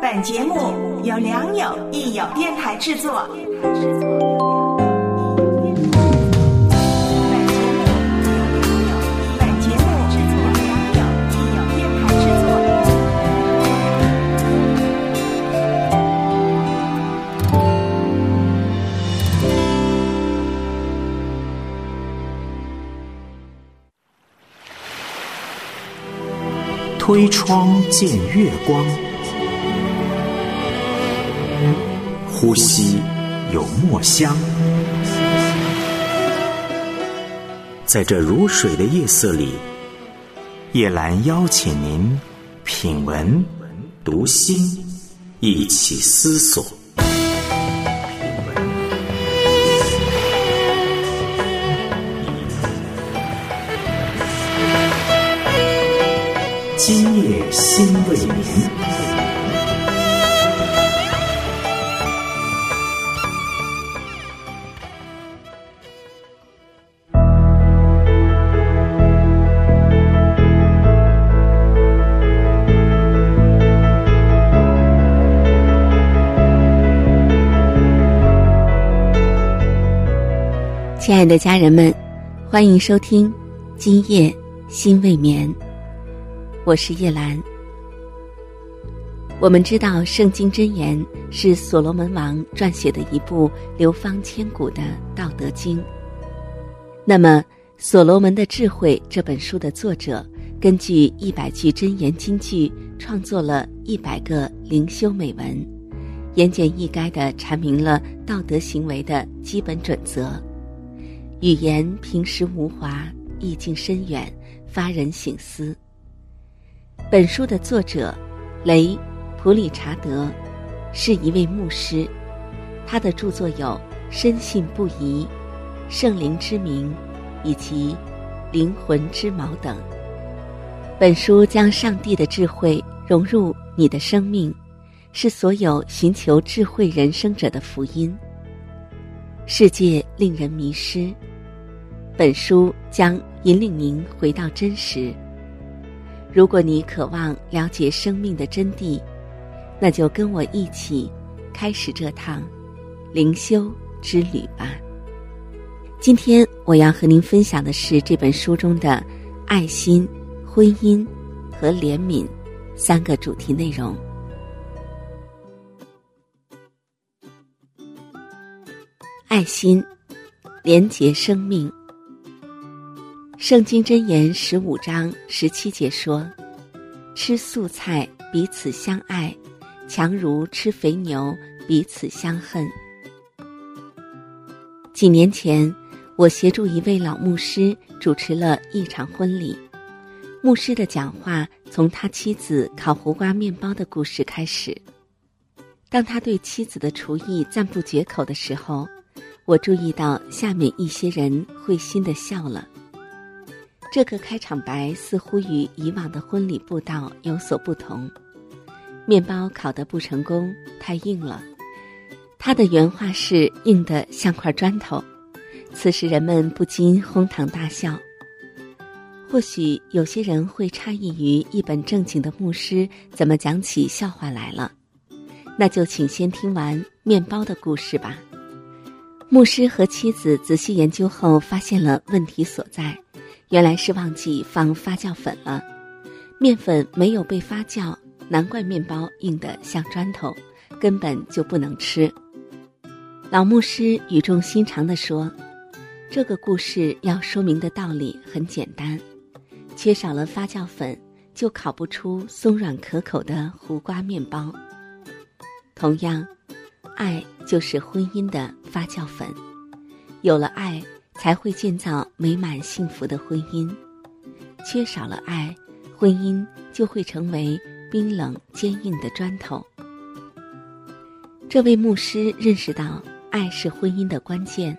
本节目由良友益友电台制作。 推窗见月光，呼吸有墨香。在这如水的夜色里，叶兰邀请您品文读心，一起思索。今夜心未眠。 亲爱的家人们，欢迎收听今夜心未眠，我是叶兰。我们知道圣经箴言是所罗门王撰写的一部流芳千古的道德经。那么所罗门的智慧这本书的作者根据100句箴言金句创作了100个灵修美文，言简意赅地阐明了道德行为的基本准则，语言平实无华，意境深远，发人省思。本书的作者雷普理查德是一位牧师，他的著作有深信不疑、圣灵之名以及灵魂之锚等。本书将上帝的智慧融入你的生命，是所有寻求智慧人生者的福音。世界令人迷失，本书将引领您回到真实。如果你渴望了解生命的真谛，那就跟我一起开始这趟灵修之旅吧。今天我要和您分享的是这本书中的爱心、婚姻和怜悯3个主题内容。爱心，连结生命。圣经箴言15章17节说，吃素菜彼此相爱，强如吃肥牛彼此相恨。几年前，我协助一位老牧师主持了一场婚礼。牧师的讲话从他妻子烤胡瓜面包的故事开始。当他对妻子的厨艺赞不绝口的时候，我注意到下面一些人会心地笑了。这个开场白似乎与以往的婚礼布道有所不同。面包烤得不成功，太硬了。他的原话是硬得像块砖头。此时人们不禁哄堂大笑。或许有些人会诧异于一本正经的牧师怎么讲起笑话来了。那就请先听完面包的故事吧。牧师和妻子仔细研究后发现了问题所在，原来是忘记放发酵粉了。面粉没有被发酵，难怪面包硬得像砖头，根本就不能吃。老牧师语重心长地说，这个故事要说明的道理很简单，缺少了发酵粉，就烤不出松软可口的胡瓜面包。同样，爱就是婚姻的发酵粉，有了爱，才会建造美满幸福的婚姻。缺少了爱，婚姻就会成为冰冷坚硬的砖头。这位牧师认识到，爱是婚姻的关键。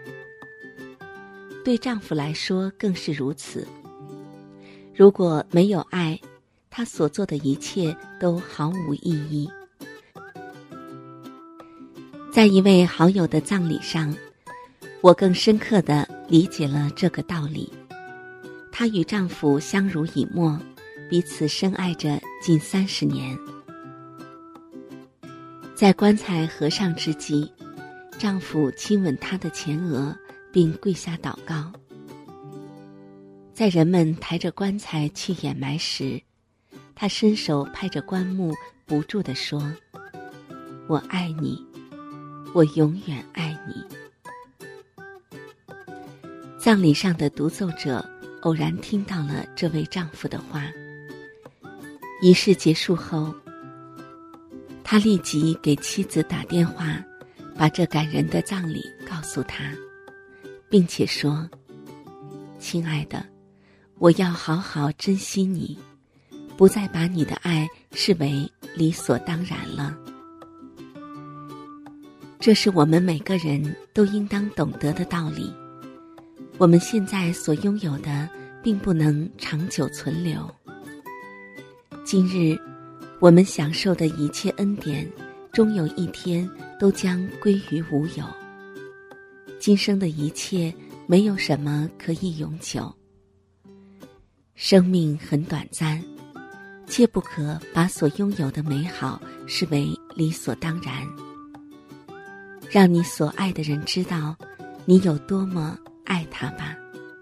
对丈夫来说更是如此。如果没有爱，他所做的一切都毫无意义。在一位好友的葬礼上，我更深刻地理解了这个道理。她与丈夫相濡以沫，彼此深爱着近30年。 在棺材合上之际，丈夫亲吻她的前额，并跪下祷告。在人们抬着棺材去掩埋时，他伸手拍着棺木，不住地说：我爱你，我永远爱你。葬礼上的独奏者偶然听到了这位丈夫的话。仪式结束后，他立即给妻子打电话，把这感人的葬礼告诉她，并且说：亲爱的，我要好好珍惜你，不再把你的爱视为理所当然了。这是我们每个人都应当懂得的道理。我们现在所拥有的并不能长久存留。今日我们享受的一切恩典，终有一天都将归于无有。今生的一切没有什么可以永久。生命很短暂，切不可把所拥有的美好视为理所当然。让你所爱的人知道你有多么爱他吧。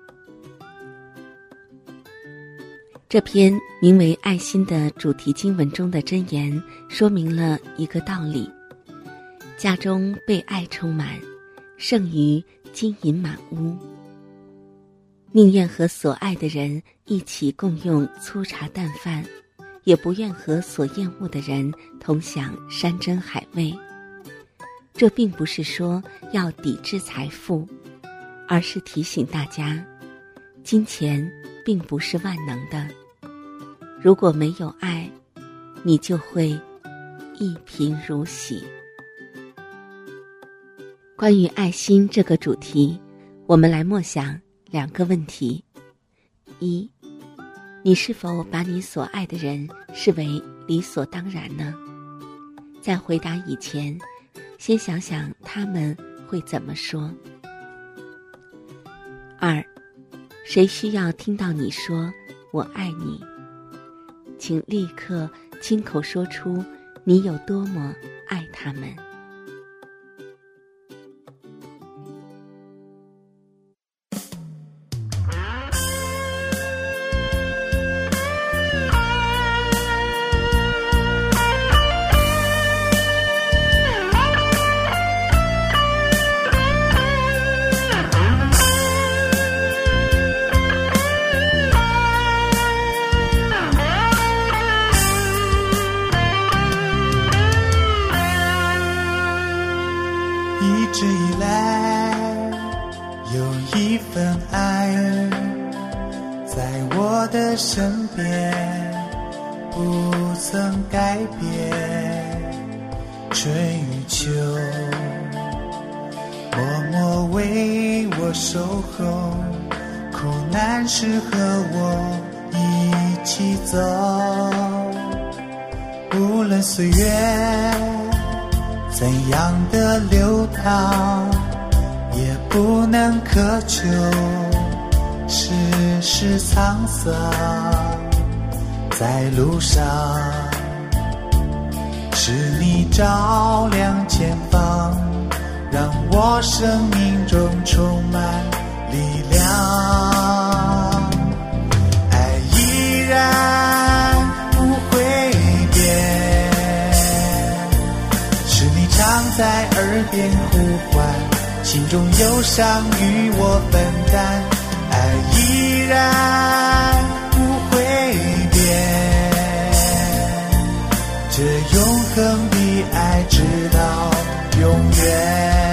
这篇名为《爱心》的主题经文中的箴言说明了一个道理：家中被爱充满，胜于金银满屋。宁愿和所爱的人一起共用粗茶淡饭，也不愿和所厌恶的人同享山珍海味。这并不是说要抵制财富，而是提醒大家，金钱并不是万能的。如果没有爱，你就会一贫如洗。关于爱心这个主题，我们来默想2个问题。1，你是否把你所爱的人视为理所当然呢？在回答以前，先想想他们会怎么说。2，谁需要听到你说我爱你？请立刻亲口说出你有多么爱他们。 一直以来有一份爱在我的身边，不曾改变。春与秋默默为我守候，苦难时和我一起走。无论岁月怎样的流淌，也不能苛求世事沧桑。在路上是你照亮前方，让我生命中充满力量。爱依然不会变，是你常在耳边呼唤，心中忧伤与我分担。爱依然不会变，这永恒的爱直到永远。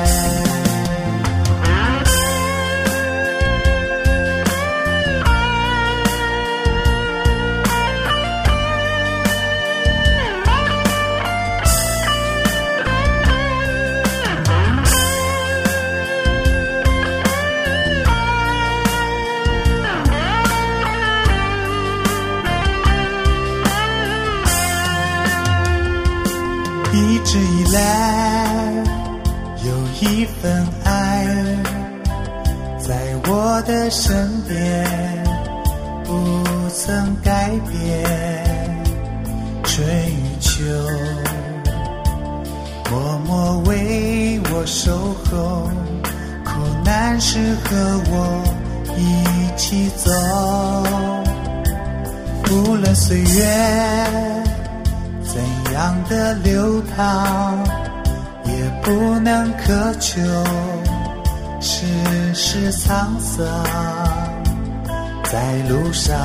一直以来有一份爱在我的身边，不曾改变。春与秋候，苦难时和我一起走。无论岁月怎样的流淌，也不能苛求世事沧桑。在路上，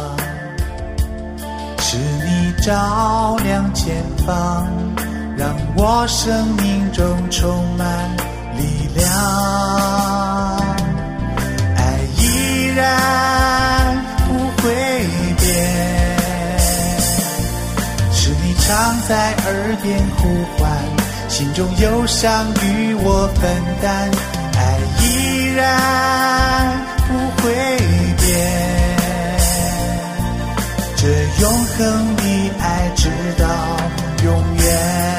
是你照亮前方，让我生命中充满力量。爱依然不会变，是你常在耳边呼唤，心中忧伤与我分担。爱依然不会变，这永恒的爱直到永远。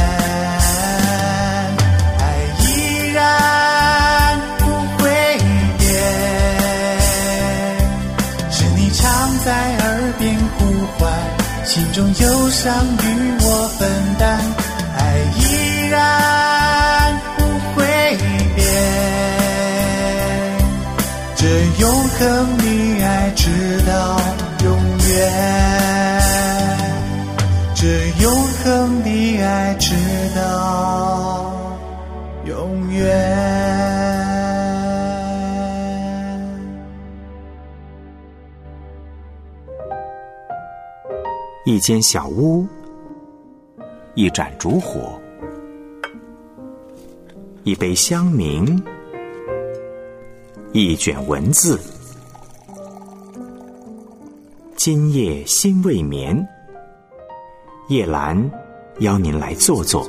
爱依然不会变，是你常在耳边呼唤，心中忧伤与我分担。爱依然不会变，这永恒的爱直到永远，这永恒的爱直到永远。 一间小屋，一盏烛火，一杯香茗，一卷文字。今夜心未眠，叶兰邀您来坐坐。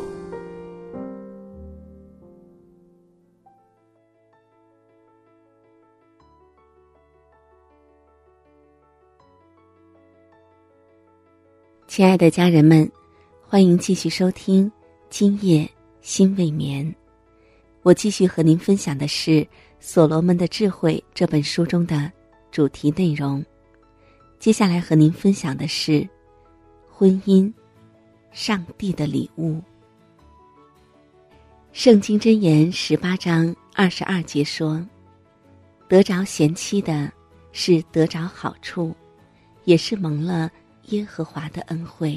亲爱的家人们，欢迎继续收听《今夜心未眠》。我继续和您分享的是《所罗门的智慧》这本书中的主题内容。接下来和您分享的是婚姻，上帝的礼物。圣经箴言18章22节说，得着贤妻的是得着好处，也是蒙了耶和华的恩惠。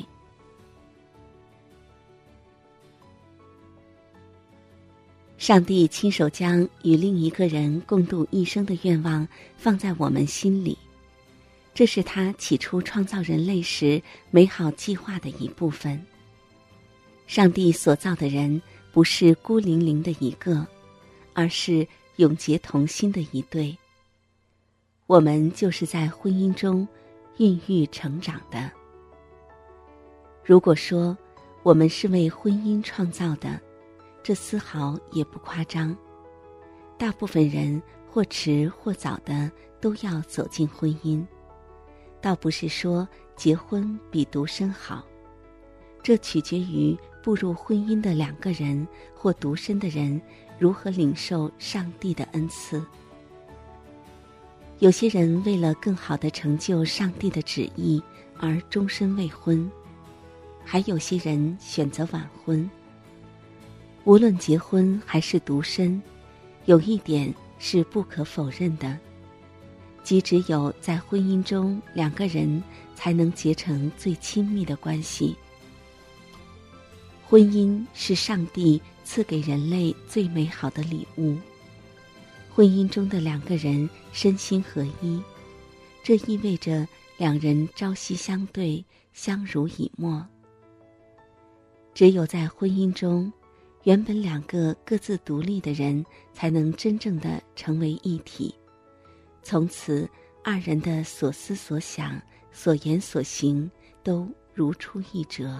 上帝亲手将与另一个人共度一生的愿望放在我们心里，这是他起初创造人类时美好计划的一部分。上帝所造的人不是孤零零的一个，而是永结同心的一对。我们就是在婚姻中孕育成长的。如果说我们是为婚姻创造的，这丝毫也不夸张。大部分人或迟或早的都要走进婚姻，倒不是说结婚比独身好，这取决于步入婚姻的两个人或独身的人如何领受上帝的恩赐。有些人为了更好地成就上帝的旨意而终身未婚，还有些人选择晚婚。无论结婚还是独身，有一点是不可否认的，即只有在婚姻中两个人才能结成最亲密的关系。婚姻是上帝赐给人类最美好的礼物。婚姻中的两个人身心合一，这意味着两人朝夕相对，相濡以沫。只有在婚姻中，原本两个各自独立的人才能真正的成为一体，从此二人的所思所想、所言所行都如出一辙。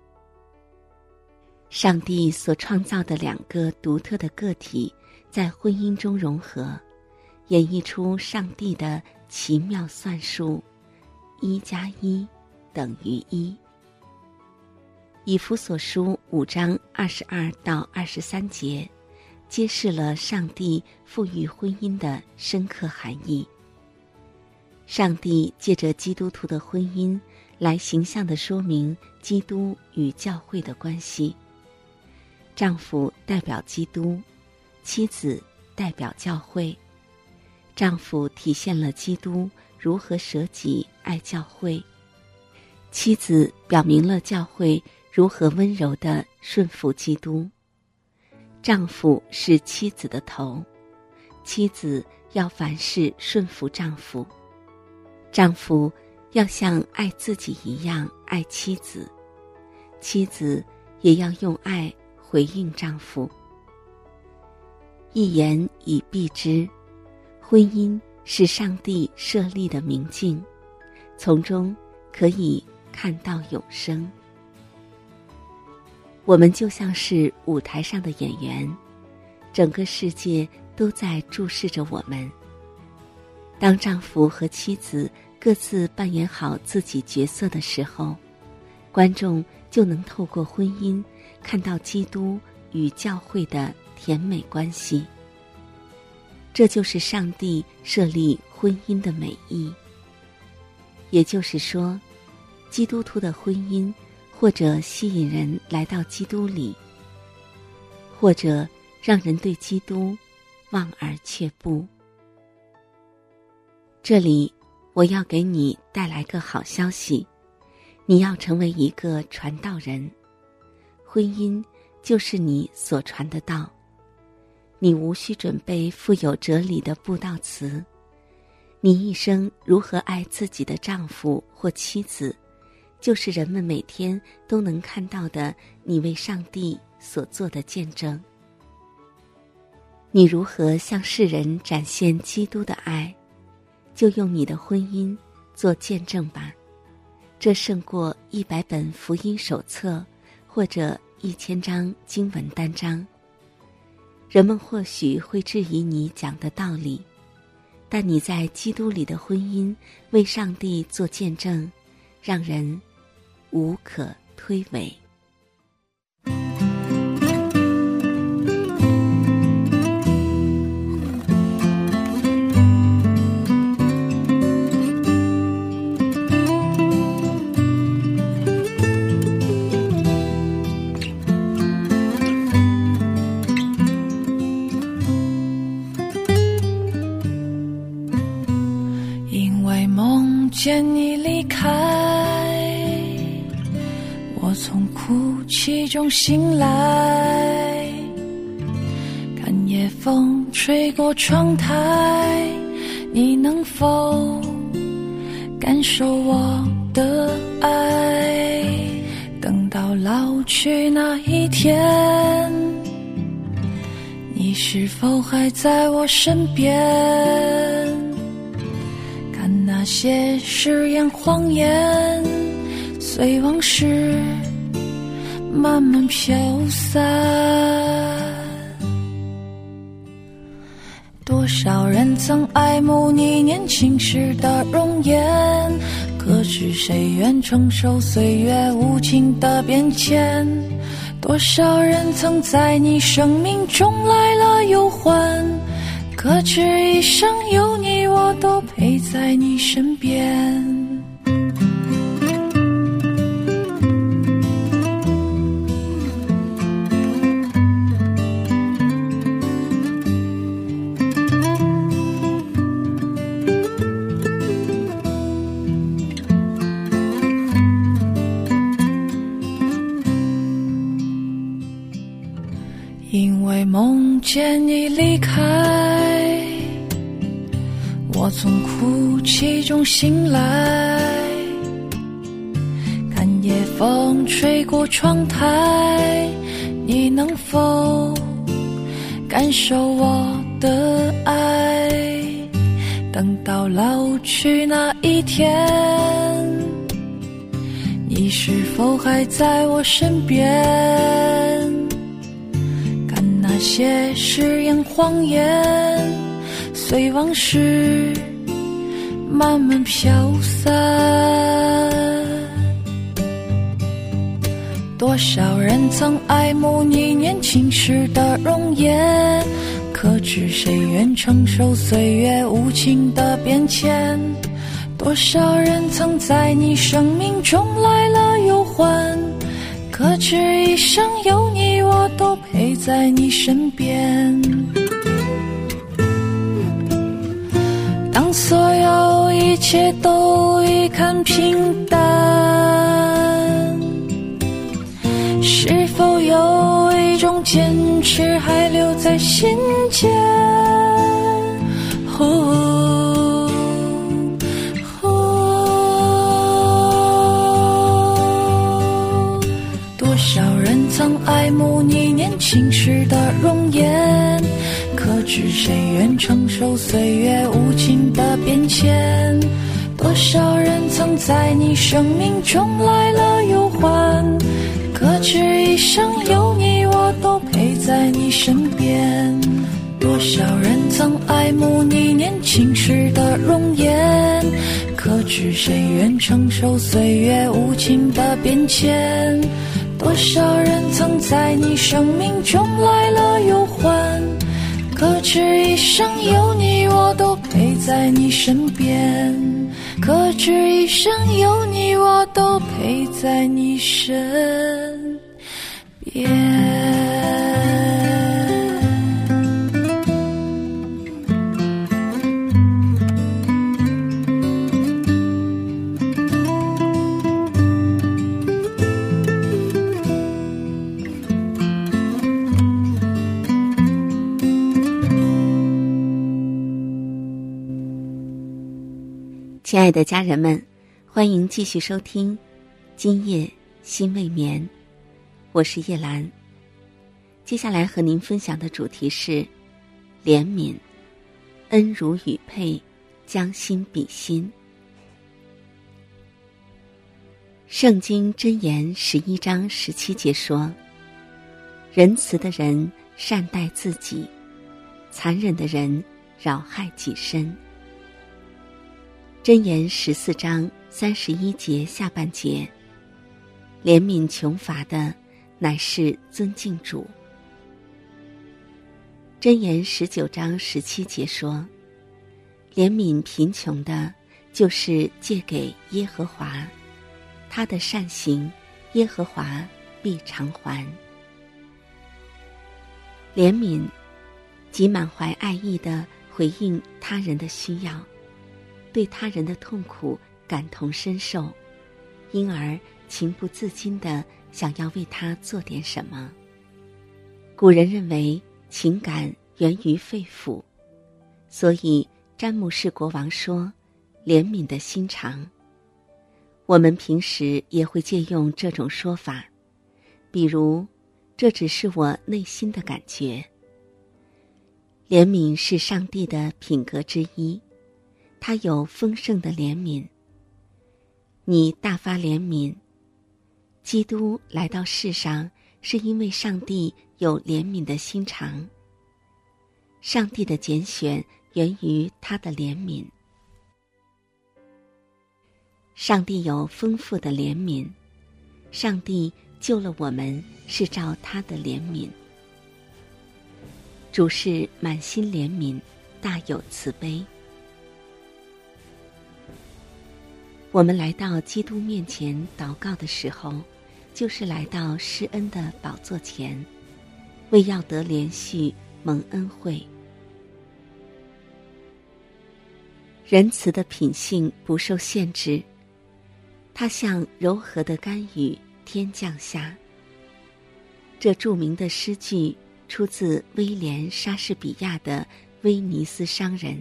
上帝所创造的两个独特的个体在婚姻中融合，演绎出上帝的奇妙算术，1+1等于1。以弗所书5章22到23节，揭示了上帝赋予婚姻的深刻含义。上帝借着基督徒的婚姻来形象地说明基督与教会的关系。丈夫代表基督， 妻子代表教会，丈夫体现了基督如何舍己爱教会，妻子表明了教会如何温柔地顺服基督。丈夫是妻子的头，妻子要凡事顺服丈夫，丈夫要像爱自己一样爱妻子，妻子也要用爱回应丈夫。一言以蔽之，婚姻是上帝设立的明镜，从中可以看到永生。我们就像是舞台上的演员，整个世界都在注视着我们。当丈夫和妻子各自扮演好自己角色的时候，观众就能透过婚姻看到基督与教会的甜美关系。这就是上帝设立婚姻的美意。也就是说，基督徒的婚姻或者吸引人来到基督里，或者让人对基督望而却步。这里我要给你带来个好消息，你要成为一个传道人，婚姻就是你所传的道。你无需准备富有哲理的布道词，你一生如何爱自己的丈夫或妻子，就是人们每天都能看到的你为上帝所做的见证。你如何向世人展现基督的爱，就用你的婚姻做见证吧。这胜过100本福音手册或者1000张经文单章。人们或许会质疑你讲的道理，但你在基督里的婚姻为上帝做见证，让人无可推诿。 见你离开，我从哭泣中醒来，看夜风吹过窗台，你能否感受我的爱？等到老去那一天，你是否还在我身边？那些誓言谎言，随往事慢慢飘散。多少人曾爱慕你年轻时的容颜，可是谁愿承受岁月无情的变迁？多少人曾在你生命中来了又还，可知一生有你，我都陪在你身边。因为梦见你离开，我从哭泣中醒来，看夜风吹过窗台，你能否感受我的爱？等到老去那一天，你是否还在我身边？看那些誓言谎言，随往事慢慢飘散。多少人曾爱慕你年轻时的容颜，可知谁愿承受岁月无情的变迁？多少人曾在你生命中来了又还，可知一生有你，我都陪在你身边。 当所有一切都已看平淡，是否有一种坚持还留在心间？多少人曾爱慕你年轻时的容颜，可知谁愿承受岁月无情的变迁？多少人曾在你生命中来了又还，可知一生有你我都陪在你身边。多少人曾爱慕你年轻时的容颜，可知谁愿承受岁月无情的变迁？多少人曾在你生命中来了又还，可知一生有你我都陪在你身边，可知一生有你我都陪在你身边。 亲爱的家人们，欢迎继续收听今夜心未眠，我是叶兰。接下来和您分享的主题是怜悯，恩如雨佩，将心比心。圣经箴言11章17节说，仁慈的人善待自己，残忍的人扰害己身。箴言14章31节下半节，怜悯穷乏的乃是尊敬主。箴言19章17节说，怜悯贫穷的就是借给耶和华，他的善行耶和华必偿还。怜悯即满怀爱意地回应他人的需要，对他人的痛苦感同身受，因而情不自禁地想要为他做点什么。古人认为情感源于肺腑，所以詹姆士国王说怜悯的心肠。我们平时也会借用这种说法，比如这只是我内心的感觉。怜悯是上帝的品格之一，他有丰盛的怜悯。你大发怜悯，基督来到世上是因为上帝有怜悯的心肠。上帝的拣选源于他的怜悯。上帝有丰富的怜悯，上帝救了我们是照他的怜悯。主是满心怜悯，大有慈悲。我们来到基督面前祷告的时候，就是来到施恩的宝座前，为要得连续蒙恩惠。仁慈的品性不受限制，它像柔和的甘雨天降下。这著名的诗句出自威廉·莎士比亚的《威尼斯商人》。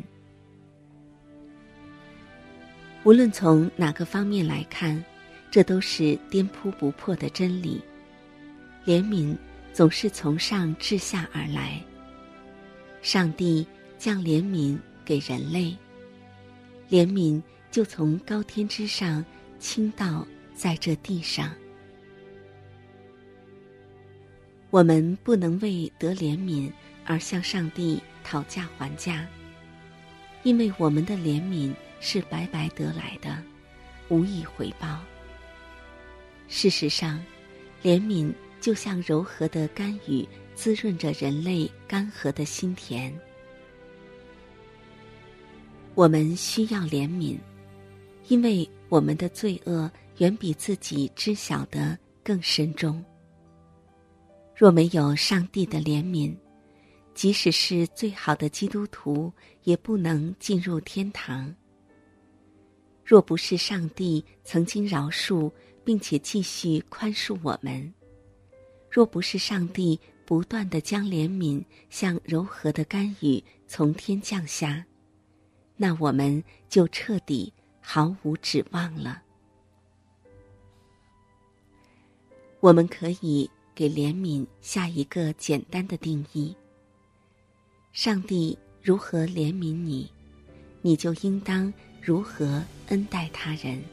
无论从哪个方面来看，这都是颠扑不破的真理。怜悯总是从上至下而来，上帝将怜悯给人类，怜悯就从高天之上倾倒在这地上。我们不能为得怜悯而向上帝讨价还价，因为我们的怜悯是白白得来的，无以回报。事实上，怜悯就像柔和的甘雨，滋润着人类干涸的心田。我们需要怜悯，因为我们的罪恶远比自己知晓的更深重。若没有上帝的怜悯， 即使是最好的基督徒，也不能进入天堂。若不是上帝曾经饶恕并且继续宽恕我们，若不是上帝不断地将怜悯像柔和的甘雨从天降下，那我们就彻底毫无指望了。我们可以给怜悯下一个简单的定义：上帝如何怜悯你，你就应当如何恩待他人。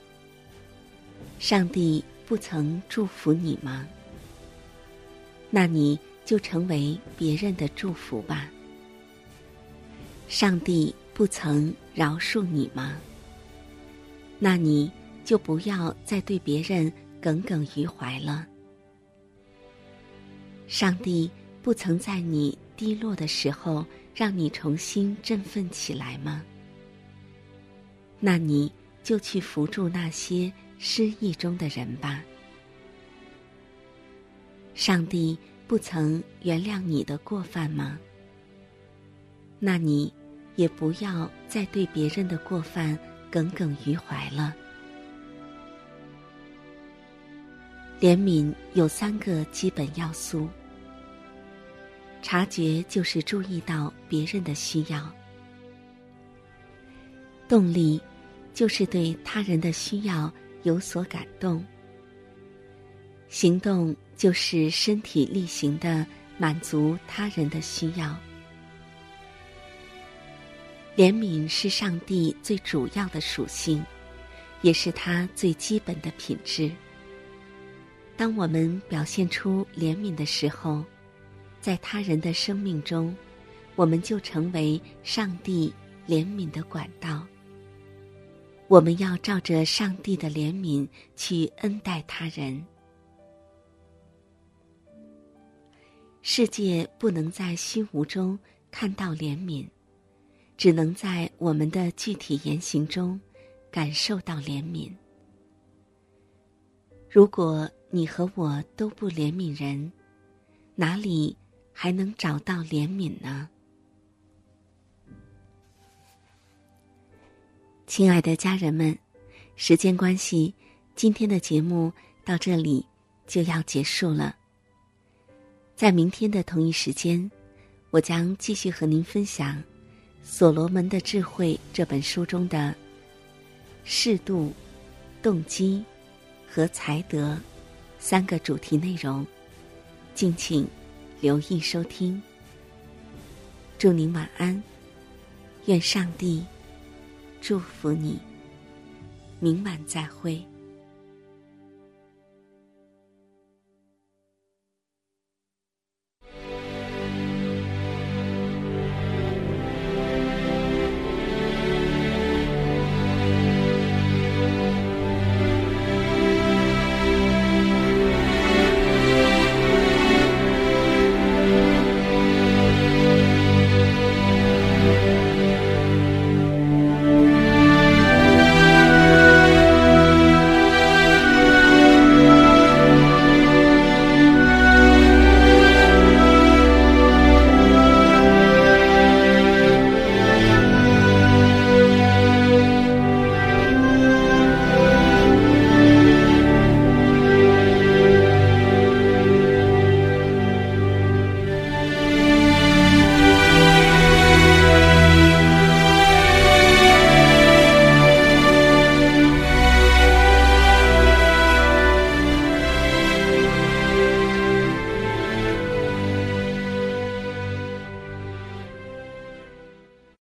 上帝不曾祝福你吗？那你就成为别人的祝福吧。上帝不曾饶恕你吗？那你就不要再对别人耿耿于怀了。上帝不曾在你低落的时候让你重新振奋起来吗？那你就去扶助那些失意中的人吧。上帝不曾原谅你的过犯吗？那你也不要再对别人的过犯耿耿于怀了。怜悯有3个基本要素：察觉就是注意到别人的需要；动力就是对他人的需要有所感动；行动就是身体力行地满足他人的需要。怜悯是上帝最主要的属性，也是他最基本的品质。当我们表现出怜悯的时候，在他人的生命中，我们就成为上帝怜悯的管道。我们要照着上帝的怜悯去恩待他人。世界不能在虚无中看到怜悯，只能在我们的具体言行中感受到怜悯。如果你和我都不怜悯人，哪里还能找到怜悯呢？亲爱的家人们，时间关系，今天的节目到这里就要结束了。在明天的同一时间，我将继续和您分享《所罗门的智慧》这本书中的适度、动机和才德3个主题内容，敬请留意收听。祝您晚安，愿上帝祝福你，明晚再会。